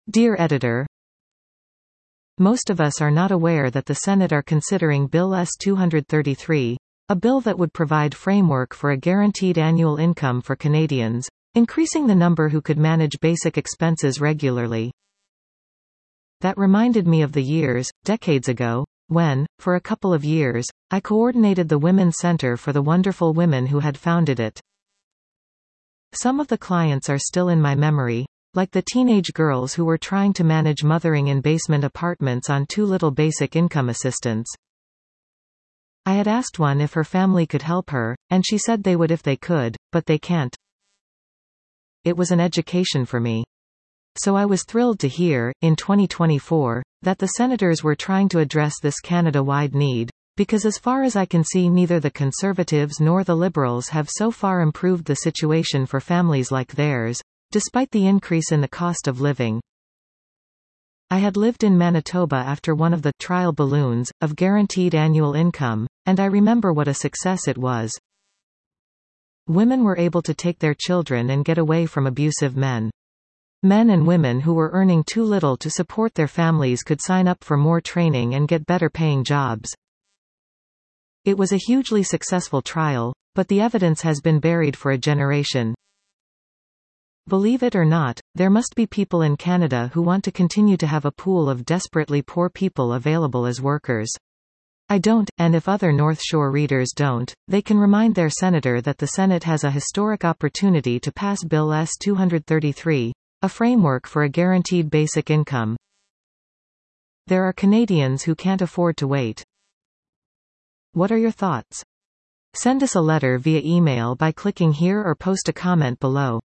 Dear Editor, most of us are not aware that the Senate are considering Bill S-233, a bill that would provide framework for a guaranteed annual income for Canadians, increasing the number who could manage basic expenses regularly. That reminded me of the years, decades ago, when, for a couple of years, I coordinated the Women's Center for the wonderful women who had founded it. Some of the clients are still in my memory, like the teenage girls who were trying to manage mothering in basement apartments on too little basic income assistance. I had asked one if her family could help her, and she said they would if they could, but they can't. It was an education for me. So I was thrilled to hear, in 2024, that the senators were trying to address this Canada-wide need, because as far as I can see neither the Conservatives nor the Liberals have so far improved the situation for families like theirs, despite the increase in the cost of living. I had lived in Manitoba after one of the trial balloons of guaranteed annual income, and I remember what a success it was. Women were able to take their children and get away from abusive men. Men and women who were earning too little to support their families could sign up for more training and get better paying jobs. It was a hugely successful trial, but the evidence has been buried for a generation. Believe it or not, there must be people in Canada who want to continue to have a pool of desperately poor people available as workers. I don't, and if other North Shore readers don't, they can remind their senator that the Senate has a historic opportunity to pass Bill S-233, a framework for a guaranteed basic income. There are Canadians who can't afford to wait. What are your thoughts? Send us a letter via email by clicking here or post a comment below.